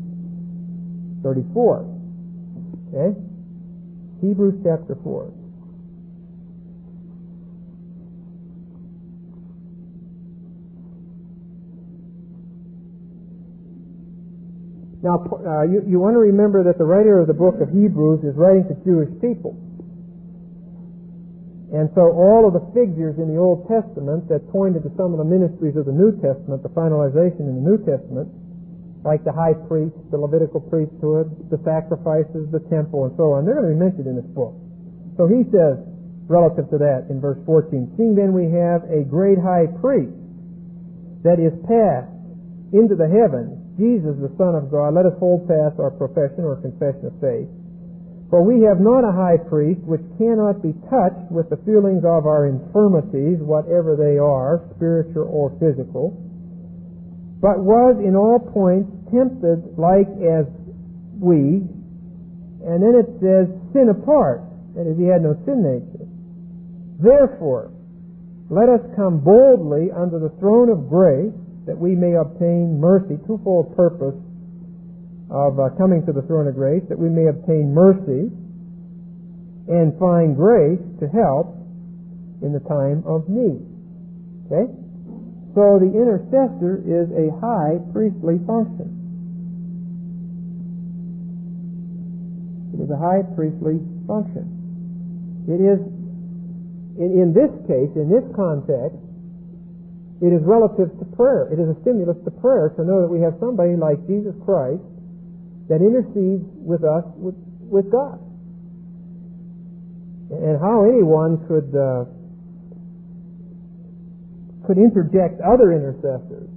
Speaker 1: 8:34. Okay? Hebrews chapter 4. Now, you want to remember that the writer of the book of Hebrews is writing to Jewish people. And so all of the figures in the Old Testament that pointed to some of the ministries of the New Testament, the finalization in the New Testament, like the high priest, the Levitical priesthood, the sacrifices, the temple, and so on, they're going to be mentioned in this book. So he says, relative to that, in verse 14, seeing then we have a great high priest that is passed into the heavens, Jesus the Son of God, let us hold fast our profession or confession of faith. For we have not a high priest which cannot be touched with the feelings of our infirmities, whatever they are, spiritual or physical, but was in all points tempted like as we. And then it says, sin apart, that is, he had no sin nature. Therefore, let us come boldly under the throne of grace, that we may obtain mercy, twofold purpose, of coming to the throne of grace, that we may obtain mercy and find grace to help in the time of need. Okay? So the intercessor is a high priestly function. It is a high priestly function. It is, in this case, in this context, it is relative to prayer. It is a stimulus to prayer to know that we have somebody like Jesus Christ that intercedes with us, with God. And how anyone could interject other intercessors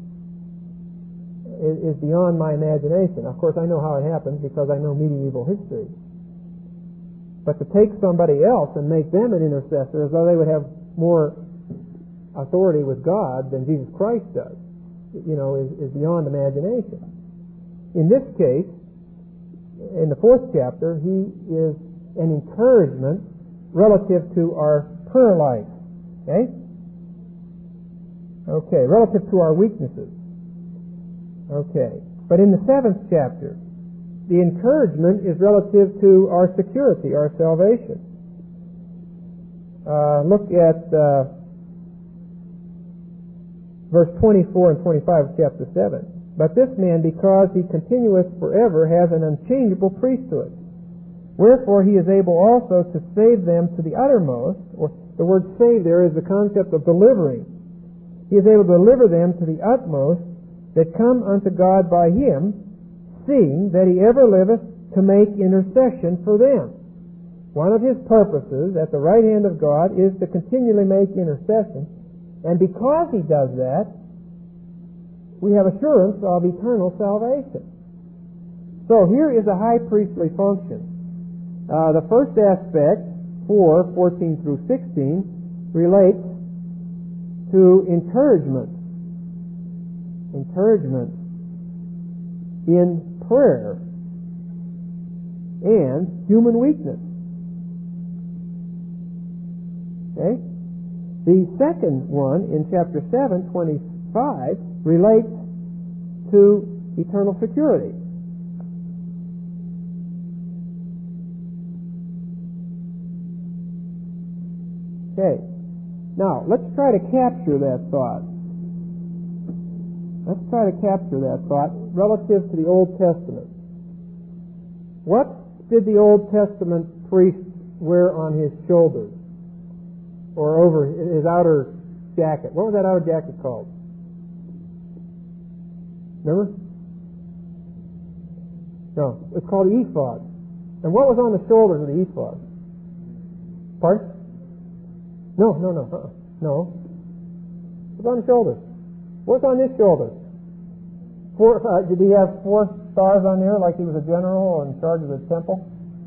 Speaker 1: is beyond my imagination. Of course, I know how it happens because I know medieval history. But to take somebody else and make them an intercessor as though they would have more authority with God than Jesus Christ does, is beyond imagination. In this case, in the 4th chapter, he is an encouragement relative to our prayer life. Okay, relative to our weaknesses. Okay, but in the 7th chapter, the encouragement is relative to our security, our salvation. Look at verse 24 and 25 of chapter 7. But this man, because he continueth forever, has an unchangeable priesthood. Wherefore he is able also to save them to the uttermost, or the word save there is the concept of delivering. He is able to deliver them to the utmost that come unto God by him, seeing that he ever liveth to make intercession for them. One of his purposes at the right hand of God is to continually make intercession, and because he does that, we have assurance of eternal salvation. So here is a high priestly function. The first aspect, 4:14 through 16, relates to encouragement in prayer and human weakness. Okay? The second one in chapter 7:25 relates to eternal security. Okay. Now, let's try to capture that thought. Let's try to capture that thought relative to the Old Testament. What did the Old Testament priest wear on his shoulders or over his outer jacket? What was that outer jacket called? Remember? No, it's called the ephod. And what was on the shoulders of the ephod? Pardon? No. No. What's on the shoulders? What's on his shoulders? Did he have 4 stars on there like he was a general in charge of the temple?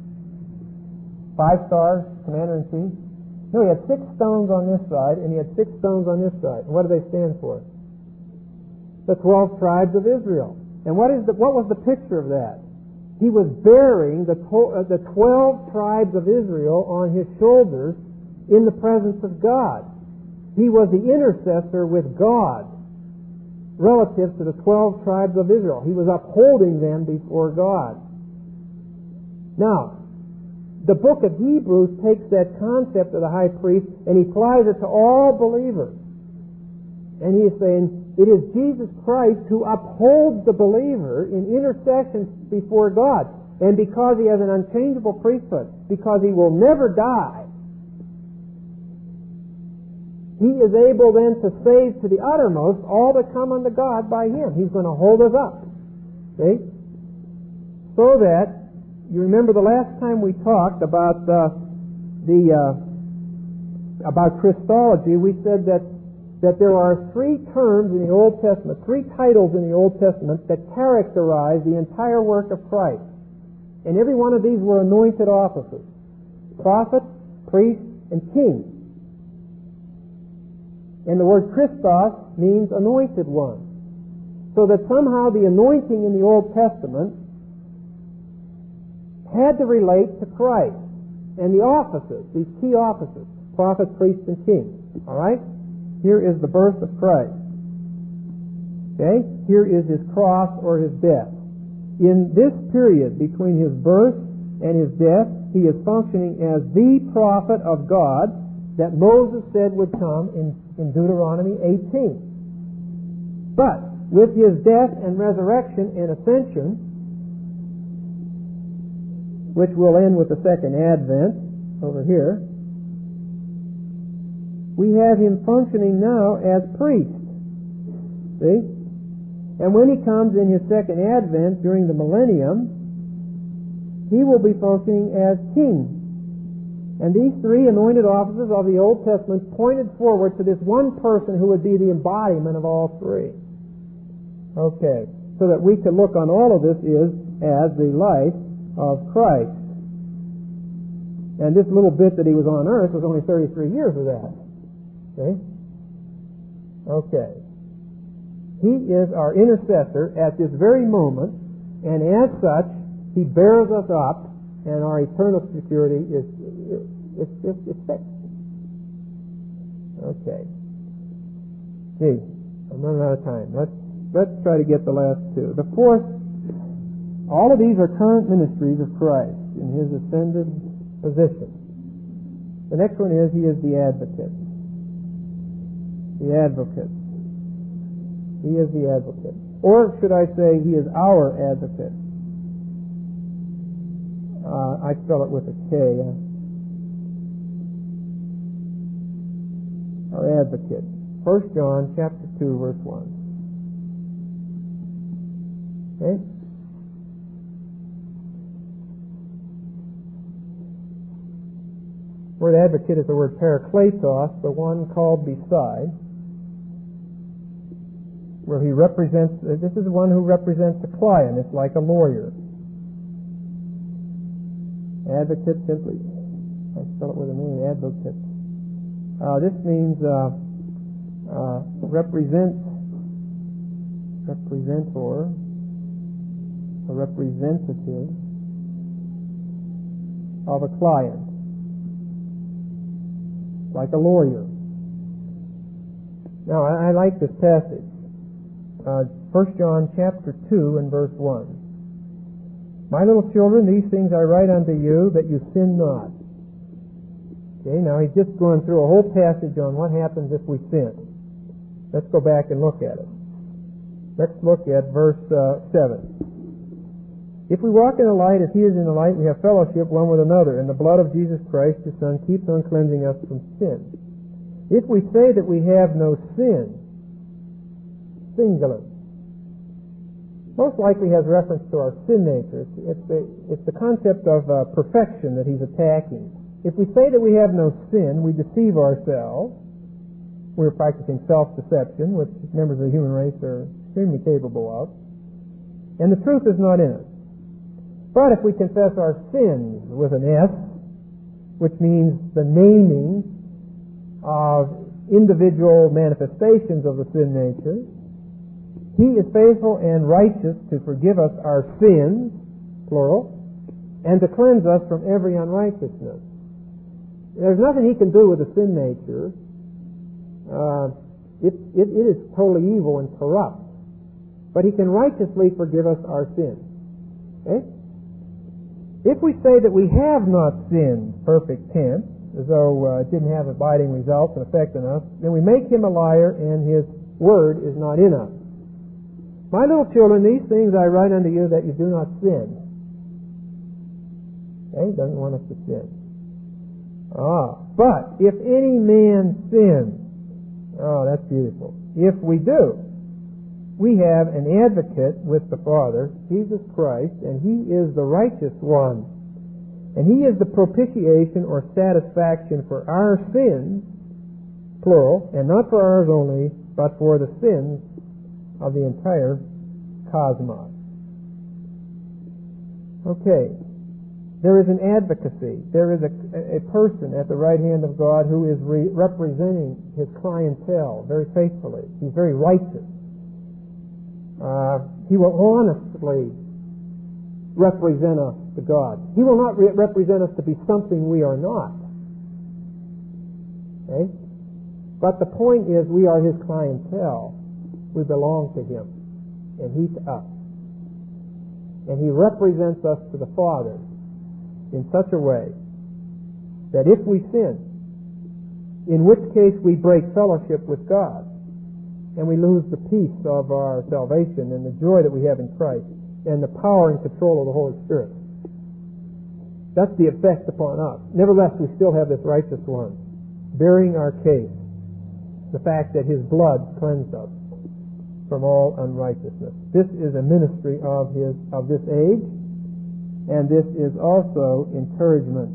Speaker 1: 5 stars, commander-in-chief? No, he had 6 stones on this side, and he had 6 stones on this side. And what do they stand for? The 12 tribes of Israel. And what was the picture of that? He was bearing the 12 tribes of Israel on his shoulders in the presence of God. He was the intercessor with God relative to the 12 tribes of Israel. He was upholding them before God. Now, the book of Hebrews takes that concept of the high priest and he applies it to all believers. And he is saying, it is Jesus Christ who upholds the believer in intercession before God. And because he has an unchangeable priesthood, because he will never die, he is able then to save to the uttermost all that come unto God by him. He's going to hold us up. See? So that, you remember the last time we talked about about Christology, we said that there are 3 terms in the Old Testament, 3 titles in the Old Testament that characterize the entire work of Christ. And every one of these were anointed offices: prophet, priest, and king. And the word Christos means anointed one. So that somehow the anointing in the Old Testament had to relate to Christ. And the offices, these key offices, prophet, priest, and king. Alright? Here is the birth of Christ. Okay? Here is his cross or his death. in this period between his birth and his death, he is functioning as the prophet of God that Moses said would come in Deuteronomy 18. But with his death and resurrection and ascension, which will end with the second advent over here, we have him functioning now as priest. See? And when he comes in his second advent during the millennium, he will be functioning as king. And these three anointed offices of the Old Testament pointed forward to this one person who would be the embodiment of all three. Okay, so that we could look on all of this as the life of Christ. And this little bit that he was on earth was only 33 years of that. Okay? Okay. He is our intercessor at this very moment, and as such, he bears us up, and our eternal security is fixed. Okay. Gee, I'm running out of time. Let's try to get the last two. The fourth, all of these are current ministries of Christ in his ascended position. The next one is he is the advocate. The advocate. He is the advocate. Or should I say, he is our advocate. I spell it with a K. Our advocate. 1 John chapter 2, verse 1. Okay? The word advocate is the word parakletos, the one called beside, where he represents, this is the one who represents the client. It's like a lawyer. Advocate simply, I spell it with a name, advocate. This means representor, a representative of a client, like a lawyer. Now, I like this passage. 1 John chapter 2 and verse 1. My little children, these things I write unto you, that you sin not. Okay, now he's just going through a whole passage on what happens if we sin. Let's go back and look at it. Let's look at verse 7. If we walk in the light as he is in the light, we have fellowship one with another, and the blood of Jesus Christ, his Son, keeps on cleansing us from sin. If we say that we have no sin, singular, most likely has reference to our sin nature. It's the concept of perfection that he's attacking. If we say that we have no sin, we deceive ourselves. We're practicing self-deception, which members of the human race are extremely capable of. And the truth is not in us. But if we confess our sins with an S, which means the naming of individual manifestations of the sin nature, he is faithful and righteous to forgive us our sins, plural, and to cleanse us from every unrighteousness. There's nothing he can do with the sin nature. It is totally evil and corrupt. But he can righteously forgive us our sins. Okay? If we say that we have not sinned, perfect tense, as though it didn't have abiding results and effect on us, then we make him a liar and his word is not in us. My little children, these things I write unto you that you do not sin. Okay? He doesn't want us to sin. But if any man sins, that's beautiful. If we do, we have an advocate with the Father, Jesus Christ, and he is the righteous one. And he is the propitiation or satisfaction for our sins, plural, and not for ours only, but for the sins of the entire cosmos. Okay. There is an advocacy. There is a person at the right hand of God who is representing his clientele very faithfully. He's very righteous. He will honestly represent us to God. He will not represent us to be something we are not. Okay? But the point is, we are his clientele. We belong to him, and he to us. And He represents us to the Father in such a way that if we sin, in which case we break fellowship with God, and we lose the peace of our salvation and the joy that we have in Christ and the power and control of the Holy Spirit. That's the effect upon us. Nevertheless, we still have this righteous one bearing our case, the fact that His blood cleansed us from all unrighteousness. This is a ministry of this age, and this is also encouragement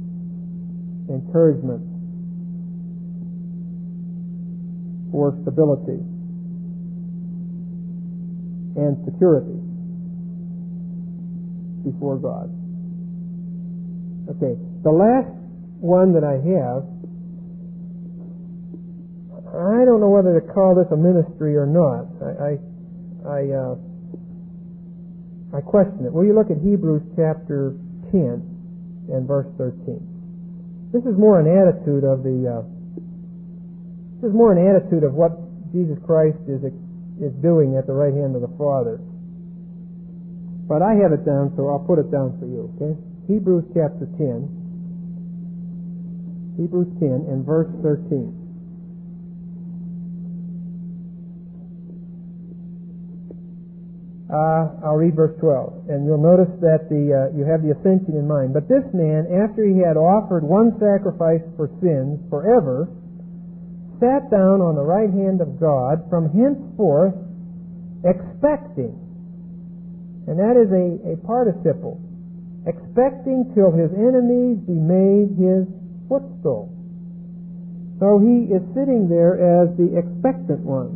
Speaker 1: for stability and security before God. Okay, the last one that I have, I don't know whether to call this a ministry or not. I question it. Will you look at Hebrews chapter 10 and verse 13? This is more an attitude of what Jesus Christ is doing at the right hand of the Father. But I have it down, so I'll put it down for you, okay? Hebrews chapter 10. Hebrews 10 and verse 13. I'll read verse 12, and you'll notice that you have the ascension in mind. But this man, after he had offered one sacrifice for sins forever, sat down on the right hand of God from henceforth expecting, and that is a participle, expecting till his enemies be made his footstool. So he is sitting there as the expectant one.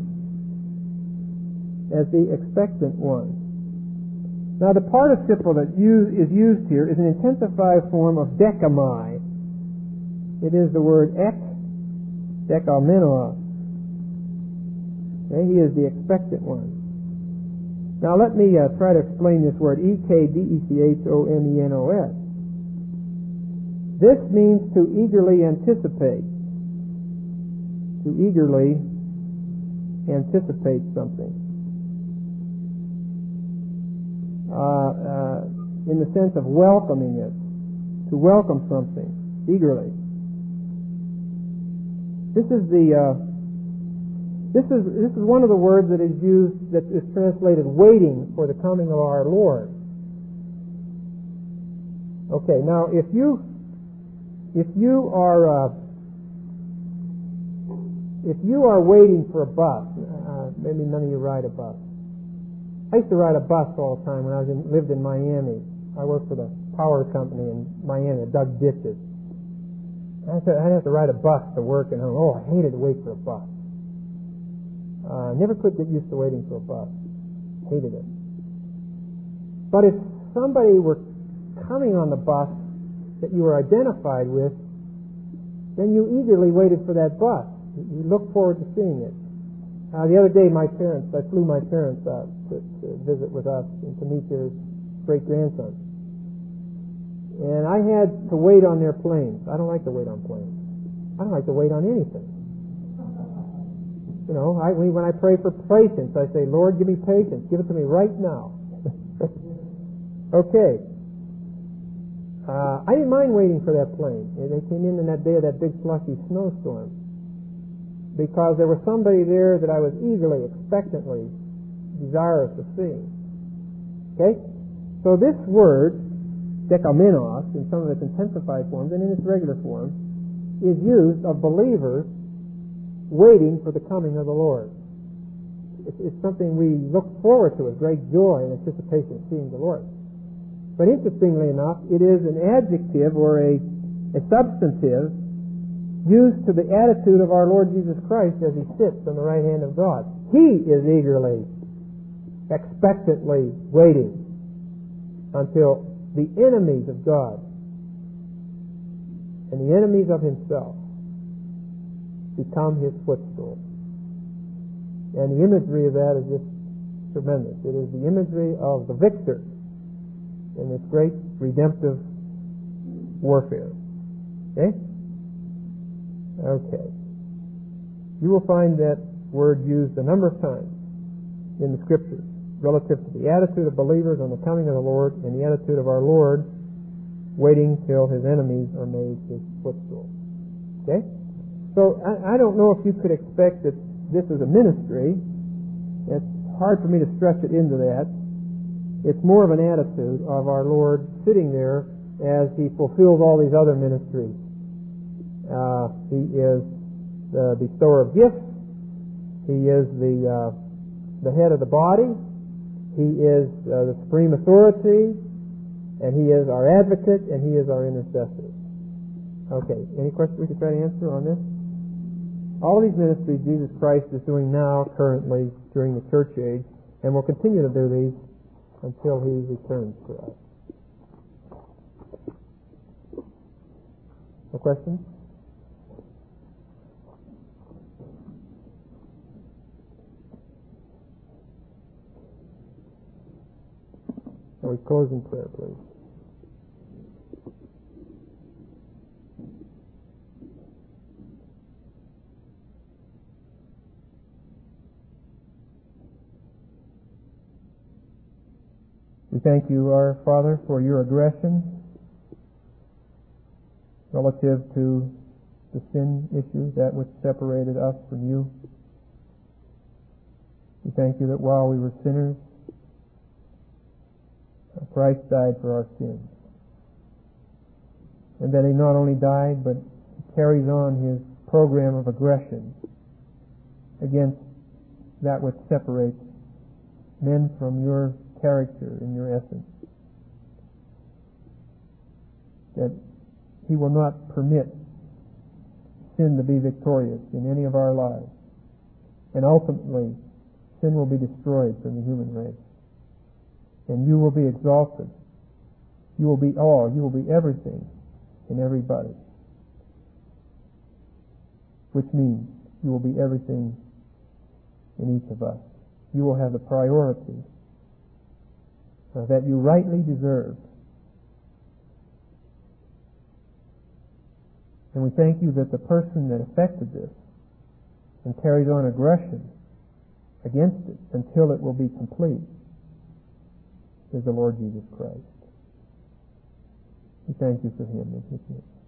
Speaker 1: Now the participle that is used here is an intensified form of dekamai. It is the word ek, dekamenoos. Okay, he is the expectant one. Now let me try to explain this word, ekdechomenos. This means to eagerly anticipate. To eagerly anticipate something. In the sense of welcoming it, to welcome something eagerly. This is one of the words that is used, that is translated "waiting for the coming of our Lord." Okay, now if you are waiting for a bus, maybe none of you ride a bus. I used to ride a bus all the time when I lived in Miami. I worked for the power company in Miami. I dug ditches. I'd have to ride a bus to work and home. Oh, I hated to wait for a bus. Never could get used to waiting for a bus. Hated it. But if somebody were coming on the bus that you were identified with, then you eagerly waited for that bus. You looked forward to seeing it. The other day, I flew my parents out to visit with us and to meet their great-grandson. And I had to wait on their planes. I don't like to wait on planes. I don't like to wait on anything. You know, when I pray for patience, I say, Lord, give me patience. Give it to me right now. Okay. I didn't mind waiting for that plane. They came in that day of that big slushy snowstorm, because there was somebody there that I was eagerly, expectantly desirous of seeing. Okay? So this word, dekamenoos, in some of its intensified forms and in its regular form, is used of believers waiting for the coming of the Lord. It's something we look forward to with great joy and anticipation of seeing the Lord. But interestingly enough, it is an adjective or a substantive used to the attitude of our Lord Jesus Christ as He sits on the right hand of God. He is eagerly, expectantly waiting until the enemies of God and the enemies of Himself become His footstool. And the imagery of that is just tremendous. It is the imagery of the victor in this great redemptive warfare. Okay? Okay. You will find that word used a number of times in the Scriptures. relative to the attitude of believers on the coming of the Lord and the attitude of our Lord waiting till His enemies are made His footstool. Okay? So I don't know if you could expect that this is a ministry. It's hard for me to stretch it into that. It's more of an attitude of our Lord sitting there as He fulfills all these other ministries. He is the bestower of gifts. He is the head of the body. He is the supreme authority. And He is our advocate, and He is our intercessor. Okay, any questions we could try to answer on this? All of these ministries Jesus Christ is doing now, currently, during the church age, and will continue to do these until He returns to us. No questions? Shall we close in prayer, please? We thank You, our Father, for Your aggression relative to the sin issue, that which separated us from You. We thank You that while we were sinners, Christ died for our sins. And that He not only died, but carries on His program of aggression against that which separates men from Your character and Your essence. That He will not permit sin to be victorious in any of our lives. And ultimately, sin will be destroyed from the human race. And You will be exalted. You will be all. You will be everything in everybody. Which means You will be everything in each of us. You will have the priority that You rightly deserve. And we thank You that the person that effected this and carries on aggression against it until it will be complete is the Lord Jesus Christ. We thank You for Him and His name.